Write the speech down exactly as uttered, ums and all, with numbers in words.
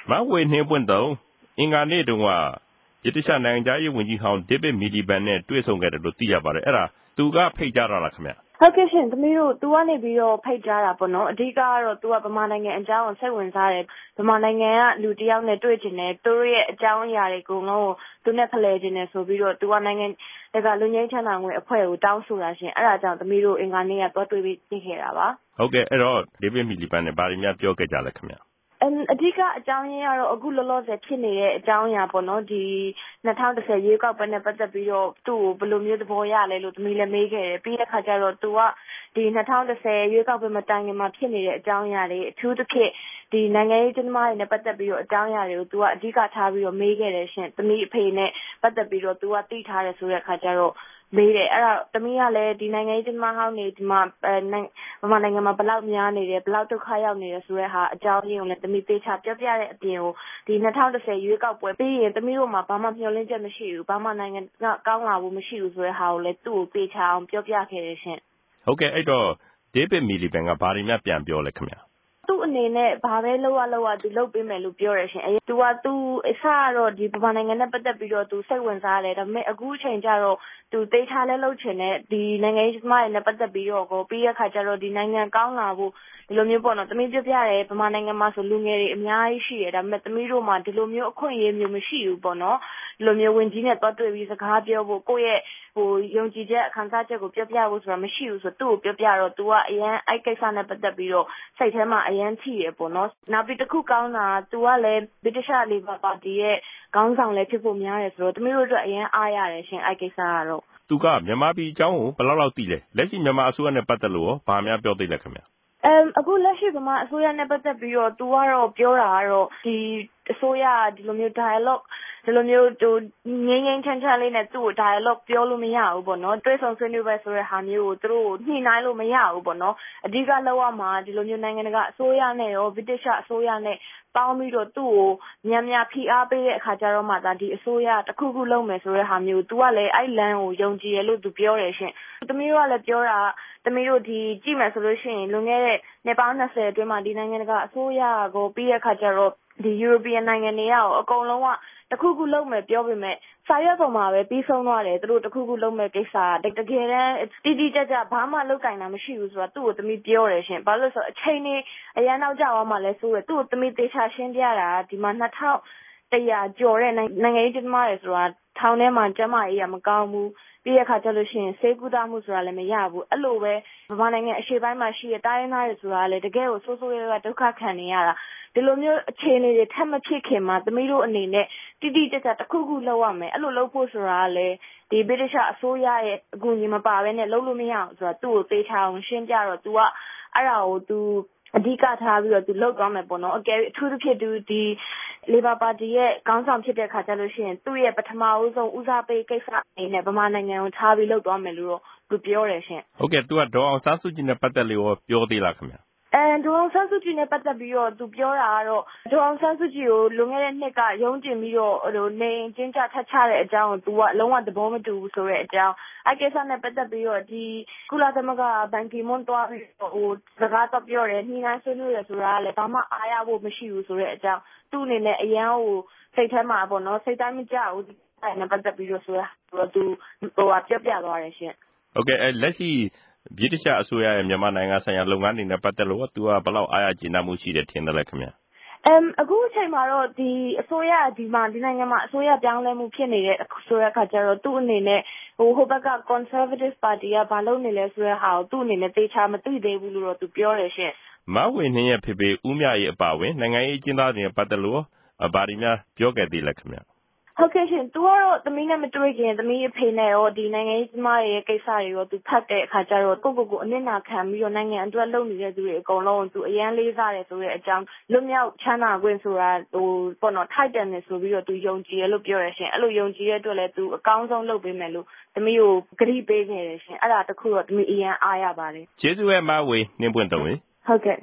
မဝေနှင်းပွင့်တုံအင်္ဂါနေ့တုန်းကဗြိတိရှနိုင်ငံသားရေးဝန်ကြီးဟောင်းဒေးဗစ်မီလီဘန်နဲ့တွေ့ဆုံခဲ့တယ်လို့သိရပါတယ်အဲ့ဒါသူကဖိတ်ကြားတာလားခင်ဗျဟုတ်ကဲ့ရှင်သမီးတို့သူကနေပြီးတော့ဖိတ်ကြားတာပေါ့နော်အဓိကကတော့သူကဗမာနိုင်ငံအကြောင်းကိုစိတ်ဝင်စားတယ်ဗမာနိုင်ငံကလူတယောက်နဲ့တွေ့ကျင်တယ်သူတို့ရဲ့အကြောင်းအရာတွေကိုငါ့ကိုသူနဲ့ဖလှယ်ကျင်တယ်ဆိုပြီးတော့သူကနိုင်ငံတကာလူငင်းချမ်းသာငွေအဖွဲ့ကိုတောင်းဆိုတာရှင်အဲ့ဒါကြောင့်သမီးတို့အင်္ဂါနေ့ကတွားတွေ့ပြီးသိခဲ့တာပါဟုတ်ကဲ့အဲ့တော့ဒေးဗစ်မီလီဘန်နဲ့ဘာတွေများပြောခဲ့ကြလဲခင်ဗျအအဓိကအကြောင်းရင်းကတော့အခုလောလောဆယ်ဖြစ်နေတဲ့အကြောင်းအရာပေါ့နော်ဒီ၂၀၁၀ရွေးကောက်ပွဲနဲ့ပတ်သက်ပြီးတော့သူ့ကိုဘယ်လိုမျိုးသဘောရလဲလို့သမီးလည်းမေးခဲ့တယ်ပြီးတဲ့အခါကျတော့သူကဒီ၂၀၁၀ရွေးကောက်ပွဲမတိုင်ခင်မှာဖြစ်နေတဲ့အကြောင်းအရာတွေအထူးသဖြင့်ဒီနိုင်ငံရေးကျင်းပတွေနဲ့ပတ်သက်ပြီးတော့အကြောင်းအရာတွေကိုသူကအဓိကထားပြီးတော့မေးခဲ့တယ်ရှင်သမီးအဖေနဲ့ပတ်သက်ပြီးတော့သူကသိထားတယ်ဆိုတဲ့အခါကျတော့မေးတယ်အဲ့တော့သမီးကလည်းဒီနိုင်ငံရေးကျင်းပဟောင်းနေဒီမှာဗမာနိုင်ငံမှာဘလောက်များနေတယ်ဘလောက်ဒုက္ခရောက်နေတယ်ဆိုတဲ့ဟာအကြောင်းရင်းကိုလည်းသမီးသိချပြောပြတဲ့အပြင်ကိုဒီ၂၀၁၀ရွေးကောက်ပွဲပြီးရင်သမီးတို့မှာဘာမှမျှော်လင့်ချက်မရှိဘူးဘာမှနိုင်ငံကကောင်းလာဖို့မရှိဘူးဆိုတဲ့ဟာကိုလည်းသူ့ကိုသိချအောင်ပြောပြခဲ့တယ်ရှင်ဟုတ်ကဲ့အဲ့တော့ဒေးဗစ်မီလီဘန်ကဘာတွေများပြန်ပြောလဲခင်ဗျာသူ့အနေနဲ့ဘာပဲလောက်ရလောက်ရသူလုပ်ပေးမယ်လို့ပြောရရှင်အဲသူကသူအစကတော့ဒီဗမာနိုင်ငံနဲ့ပတ်သက်ပြီးတော့သူစိတ်ဝင်စားတယ်ဒါပေမဲ့အခုအချိန်ကျတော့သူတေးချလဲလုပ်ချင်တဲ့ဒီနိုင်ငံရေးသမားတွေနဲ့ပတ်သက်ပြီးတော့ကိုပြီးရခါကျတော့ဒီနိုင်ငံကောင်းလာဖို့ဒီလိုမျိုးပေါ့နော်သမီးပြပြတယ်ဗမာနိုင်ငံမှာဆိုလူငယ်တွေအများကြီးရှိတယ်ဒါပေမဲ့သမီးတို့မှာဒီလိုမျိုးအခွင့်အရေးမျိုးမရှိဘူးပေါ့နော်ဒီလိုမျိုးဝင်ကြီးနဲ့တွားတွေ့ပြီးစကားပြောဖို့ကိုယ့်ရဲ့ဟိုယုံကြည်ချက်အခမ်းအနားချက်ကိုပြောပြဖို့ဆိုတာမရှိဘူးဆိုသူ့ကိုပြောပြတော့ तू ကအရန်အဲ့ကိစ္စနဲ့ပတ်သက်ပြီးတော့စိတ်ထဲမှာအရန်ထိရပေါ့နော်နောက်ပြီးတစ်ခုကောင်းတာ तू ကလည်းဗြိတိရှလေဘာပါတီရဲ့ခေါင်းဆောင်လည်းဖြစ်ဖို့များတယ်ဆိုတော့သမီးတို့အတွက်အရန်အားရတယ်ရှင်အဲ့ကိစ္စကတော့သူကမြန်မာပြည်အကြောင်းကိုဘယ်လောက်လောက်သိလဲလက်ရှိမြန်မာအစိုးရနဲ့ပတ်သက်လို့ရောဘာများပြောသေးလဲခင်ဗျအမ်အခုလက်ရှိဗမာအစိုးရနဲ့ပတ်သက်ပြီးတော့ तू ကတော့ပြောတာကတော့ဒီအစိုးရဒီလိုမျိုး dialogue ဒီလိုမျိုးဟိုငင်းငင်းချမ်းချမ်းလေးနဲ့သူ့ကို dialogue ပြောလို့မရဘူးပေါ့နော်တွေ့ဆုံဆွေးနွေးပဲဆိုတဲ့ဟာမျိုးကိုသူတို့ညှိနှိုင်းလို့မရဘူးပေါ့နော်အဓိကလောက်ရမှာဒီလိုမျိုးနိုင်ငံတကာအစိုးရနဲ့ရောဗြိတိရှအစိုးရနဲ့ပေါင်းပြီးတော့သူ့ကိုမြန်မြန်ဖိအားပေးတဲ့အခါကျတော့မှဒါဒီအစိုးရတစ်ခုခုလုပ်မယ်ဆိုတဲ့ဟာမျိုး तू ကလည်းအဲ့လမ်းကိုယုံကြည်ရလို့ तू ပြောတယ်ရှင်သမီးတို့ကလည်းပြောတာသမီးတို့ဒီကြည့်မယ်ဆိုလို့ရှိရင်လွန်ခဲ့တဲ့နှစ်ပေါင်း၂၀အတွင်းမှာဒီနိုင်ငံတကာအစိုးရကိုပြီးရခါကျတော့ဒီ European နိုင်ငံတွေရောအကုန်လုံးကတခုခုလုပ်မယ်ပြောပေမဲ့စာရွက်ပေါ်မှာပဲပြီးဆုံးသွားတယ်သူတို့တခုခုလုပ်မဲ့ကိစ္စတကယ်တမ်းတိတိကျကျဘာမှလုပ်ကင်တာမရှိဘူးဆိုတာသူ့ကိုသမီးပြောတယ်ရှင်ဘာလို့ဆိုအချိန်နေအရန်နောက်ကျသွားမှလဲဆိုရသူ့ကိုသမီးတေချာရှင်းပြတာဒီမှာ၂၀၁၀၀ကျော်တဲ့နိုင်ငံရေးသမားတွေဆိုတာထောင်ထဲမှာကျမကြီးကမကောင်းဘူးပြီးရခါကျလို့ရှိရင်စေကူတာမှုဆိုတာလည်းမရဘူးအဲ့လိုပဲဗမာနိုင်ငံအရှေ့ပိုင်းမှာရှိတဲ့တိုင်းရင်းသားတွေဆိုတာလည်းတကယ်ကိုဆိုးဆိုးရွားရွားဒုက္ခခံနေရတာဒီလိုမျိုးအခြေအနေတွေထပ်မဖြစ်ခင်မှာသမီးတို့အနေနဲ့တိတိကျကျတစ်ခုခုလုပ်ရမယ်အဲ့လိုလုပ်ဖို့ဆိုတာကလည်းဒီဗြိတိရှအစိုးရရဲ့အကူအညီမပါဘဲနဲ့လုပ်လို့မရအောင်ဆိုတာသူ့ကိုသေချာအောင်ရှင်းပြတော့ तू ကအဲ့ဒါကို तू အဓိကထားပြီးတော့ तू လုပ်သွားမယ်ပေါ့နော်အကယ်၍အထူးသဖြင့် तू ဒီလေဘာပါတီရဲ့ခေါင်းဆောင်ဖြစ်တဲ့ခါကျလို့ရှိရင်သူ့ရဲ့ပထမဦးဆုံးဦးစားပေးကိစ္စအနေနဲ့ဗမာနိုင်ငံကိုထားပြီးလုပ်သွားမယ်လို့တော့ तू ပြောတယ်ရှင်ဟုတ်ကဲ့ तू ကဒေါ်အောင်ဆန်းစုကြည်နဲ့ပတ်သက်လို့ပြောသေးလားခင်ဗျအဲဒေါ်အောင်ဆန်းစုကြည်နဲ့ပတ်သက်ပြီးတော့သူပြောတာကတော့ဒေါ်အောင်ဆန်းစုကြည်ကိုလွန်ခဲ့တဲ့နှစ်ကရုံးတင်ပြီးတော့ဟိုနေကျင်းချထတ်ချတဲ့အကြောင်းကို तू ကလုံးဝသဘောမတူဘူးဆိုတဲ့အကြောင်းအဲ့ကိစ္စနဲ့ပတ်သက်ပြီးတော့ဒီကုလသမဂ္ဂဘန်ကီမွန်းတွားပြီးတော့ဟိုစကားတော့ပြောတယ်ညှိနှိုင်းဆွေးနွေးရဆိုတာကလည်းဘာမှအားရဖို့မရှိဘူးဆိုတဲ့အကြောင်းသူ့အနေနဲ့အရန်ကိုစိတ်ထဲမှာပေါ့နော်စိတ်တိုင်းမကြဘူးအဲ့နဲ့ပတ်သက်ပြီးတော့ဆိုတာ तू ဟိုပြောပြသွားတယ်ရှင်ဟုတ်ကဲ့အဲလက်ရှိဗြိတိရှအစိုးရရဲ့မြန်မာနိုင်ငံဆိုင်ရာလုပ်ငန်းတွေနဲ့ပတ်သက်လို့ तू ကဘယ်လောက်အားရကျေနပ်မှုရှိတယ်ထင်တယ်လဲခင်ဗျအမ်အခုအချိန်မှာတော့ဒီအစိုးရဒီမှာဒီနိုင်ငံမှာအစိုးရပြောင်းလဲမှုဖြစ်နေတဲ့ဆိုတဲ့အခါကျတော့သူ့အနေနဲ့ဟိုဟိုဘက်က Conservative Party ကဘာလုပ်နေလဲဆိုတဲ့ဟာကိုသူ့အနေနဲ့သေချာမသိသေးဘူးလို့တော့သူပြောတယ်ရှင်မဝေနှင်းရဲ့ဖေဖေဦးမြရေးအပါဝင်နိုင်ငံရေးအကျဉ်းသားတွေနဲ့ပတ်သက်လို့ဗာဒီများပြောခဲ့သေးလဲခင်ဗျဟုတ်ကဲ့ရှင် तू ကတော့သမီးနဲ့မတွေ့ခင်သမီးအဖေနဲ့ရောဒီနိုင်ငံရေးသမားတွေရဲ့ကိစ္စတွေရော तू ဖတ်တဲ့အခါကျတော့ကိုကိုကိုအနစ်နာခံပြီးတော့နိုင်ငံအတွက်လုပ်နေတဲ့သူတွေအကုန်လုံး तू အရန်လေးစားတယ်ဆိုတဲ့အကြောင်းလွတ်မြောက်ချမ်းသာခွင့်ဆိုတာဟိုပေါ့နော်ထိုက်တယ်နေဆိုပြီးတော့ तू ယုံကြည်ရလို့ပြောရရှင်အဲ့လိုယုံကြည်ရတဲ့အတွက်လည်း तू အကောင်းဆုံးလုပ်ပေးမယ်လို့သမီးကိုဂရုပေးနေတယ်ရှင်အဲ့ဒါတခုတော့သမီးအရန်အားရပါတယ်ကျေးဇူးပဲမဝေနှင်းပွင့်တုံးဟုတ်ကဲ့